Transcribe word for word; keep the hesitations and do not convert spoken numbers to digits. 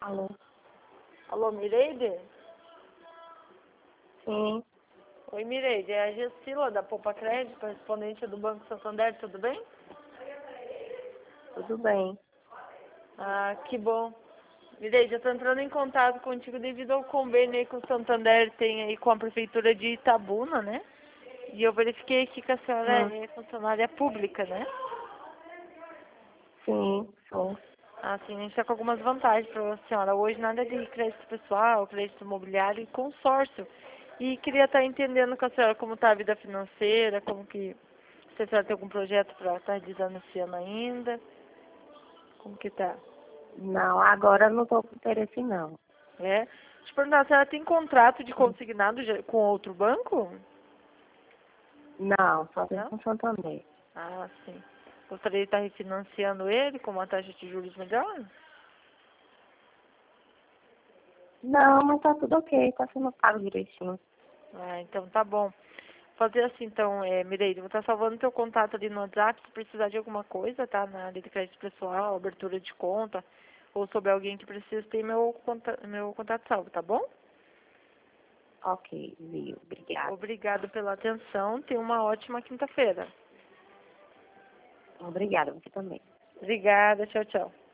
Alô? Alô, Mireide? Sim, Oi, Mireide, é a Gessila da Poupa Crédito, correspondente do Banco Santander, tudo bem? tudo bem. Ah, que bom. Mireide, eu estou entrando em contato contigo devido ao convênio aí que o Santander tem aí com a Prefeitura de Itabuna, né? E eu verifiquei aqui que a senhora Hum, é funcionária pública, né? sim, sou. Assim, a gente está com algumas vantagens para a senhora. Hoje nada de crédito pessoal, crédito imobiliário e consórcio. E queria estar entendendo com a senhora como está a vida financeira, como que se a senhora tem algum projeto para estar realizando esse ano ainda. Como que tá? Não, agora eu não estou com interesse, não. É? Deixa eu perguntar, a senhora tem contrato de Hum, consignado já- com outro banco? Não, só tenho Não? com Santander. Ah, sim. Gostaria de estar refinanciando ele com uma taxa de juros melhor? Não, mas tá tudo ok, tá sendo pago direitinho. Ah, então tá bom. Fazer assim, então, é, Mireille, vou estar salvando teu contato ali no WhatsApp, se precisar de alguma coisa, tá? Na área de crédito pessoal, abertura de conta, ou sobre alguém que precisa, tem meu, conta, meu contato salvo, tá bom? Ok, viu, obrigada. Obrigado pela atenção, tenha uma ótima quinta-feira. Obrigada, você também. Obrigada, tchau, tchau.